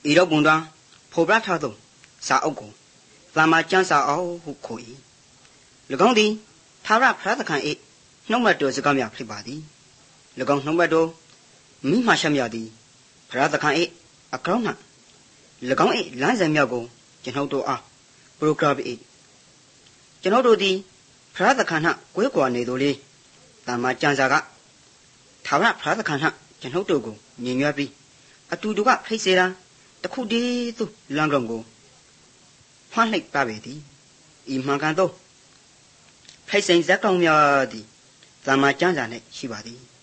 ဤတော့ကွန်တော်ဖော်ပြထားသောစာအုပ်ကိုသာမကျမ်းစာအုပ်ဟုခေါ်၏၎င်းသည်သာရဖျားသခင်၏နှုတ်မတော်စကားများဖြစ်ပါသည်၎င်းနှုတ်မတော်မိမှရှက်မြသည်ဖျားသခင်၏အကောင်းနှင့်၎င်း၏လမ်းစဉ်များကိုကျွန်ုပ်တို့အားပရိုဂရမ်၏ကျွန်ုပ်တို့သည်ဖျားသခင်နှင့်ကွဲကွာနေတော်လေသာမကျမ်းစာကသာရဖျားသခင်နှင့်ကျွန်ုပ်တို့ကိုညီညွတ်ပြီးအတူတူကဖိတ်စေတာတခုတည်းသို့လမ်းကြောင်းကိုဖွင့်လှစ်ပါပေသည်ဤမှန်ကန်သောဖိတ်စိန်ဇက်ကောင်များသည်သာမကျမ်းစာ၌ရှိပါသည်